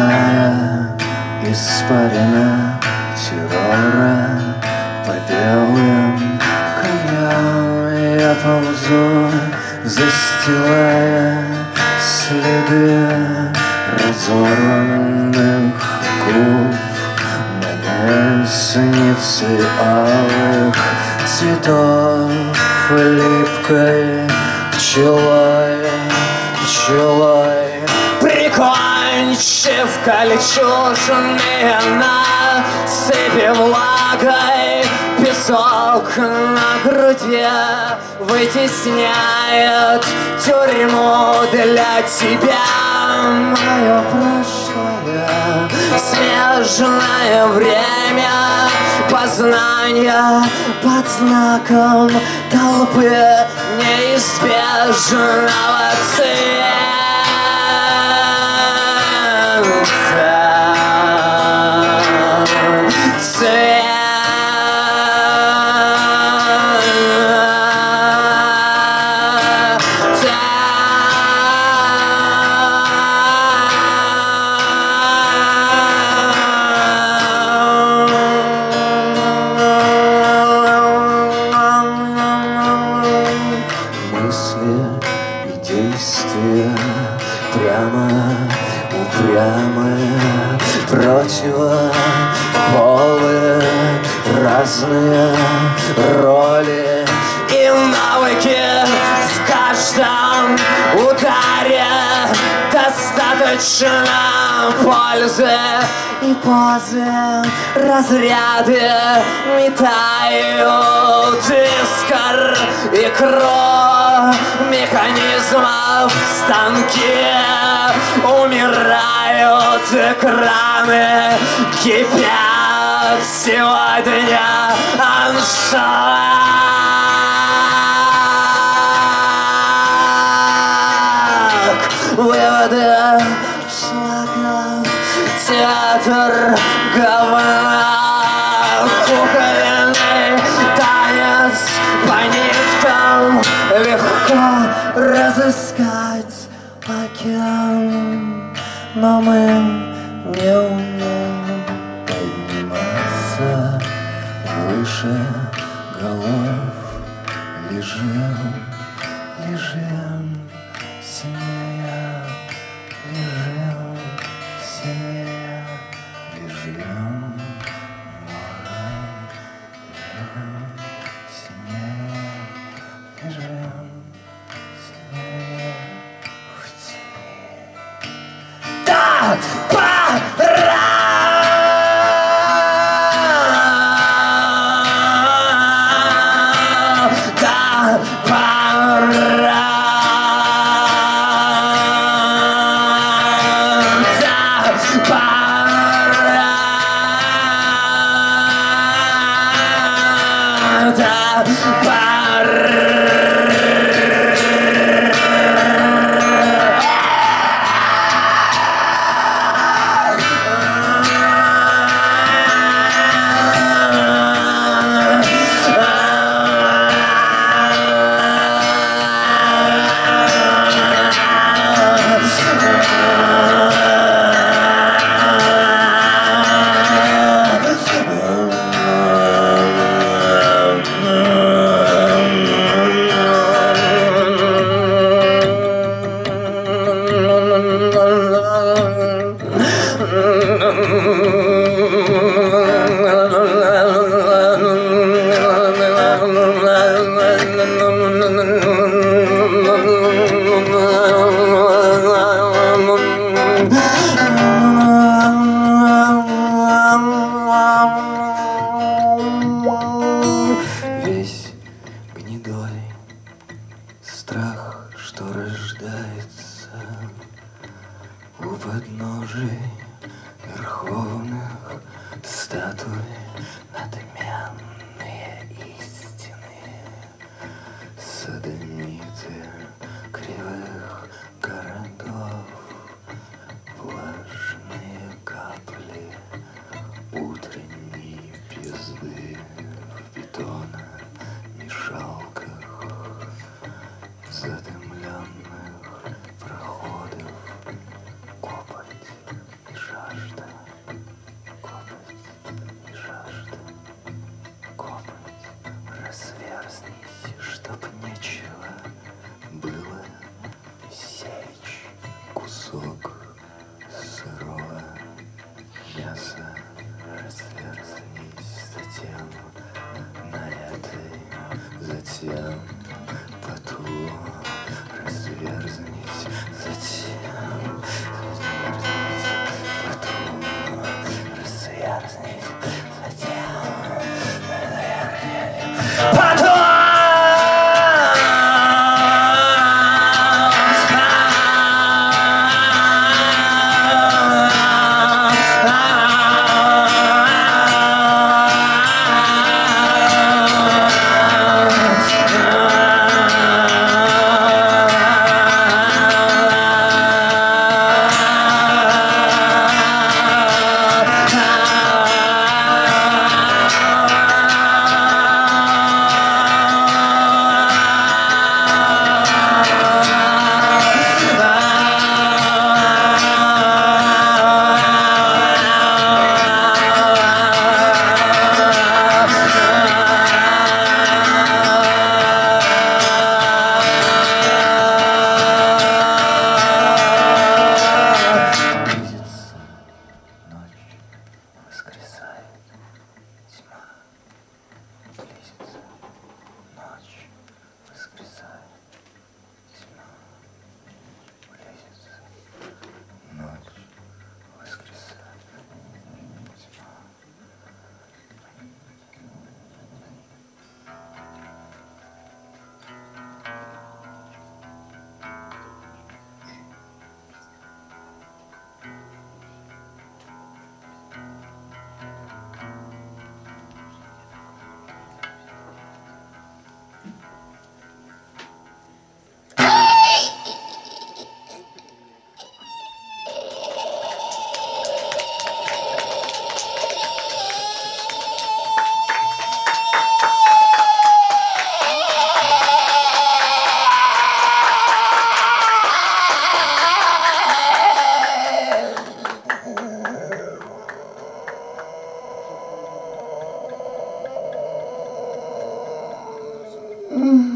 Ледяная испарина террора по белым камням я ползу, застилая следы разорванных губ. Мне снится алых цветов липкой пчелой, пчелой. Прикончив кольчужные насыпи влагой, песок на груди вытесняет тюрьму для тебя. Мое прошлое, смежное время познания под знаком толпы неизбежного цвета. Мысли и действия прямо упрямые, противополы, разные роли и навыки в каждом ударе. Достаточно пользы и позы, разряды метают искр и кровь механизмов в станке. Умирают экраны, кипят сегодня аншлаг. Выводы шлагов, театр говна, кукольный танец по ниткам легко разыскать океан, но мы не умеем подниматься выше голов. Лежим, лежим, синее, лежим, синее, лежим, можем, лежим, синее, лежим, синее, в тени. Да, пора! Да, пора! Весь гнедой страх, что рождается у подножий верховных статуй, надменные истины, содомиты кривых городов, влажные капли утренней пизды в бетономешалках, задымленных проходов, копоть и жар. 嗯。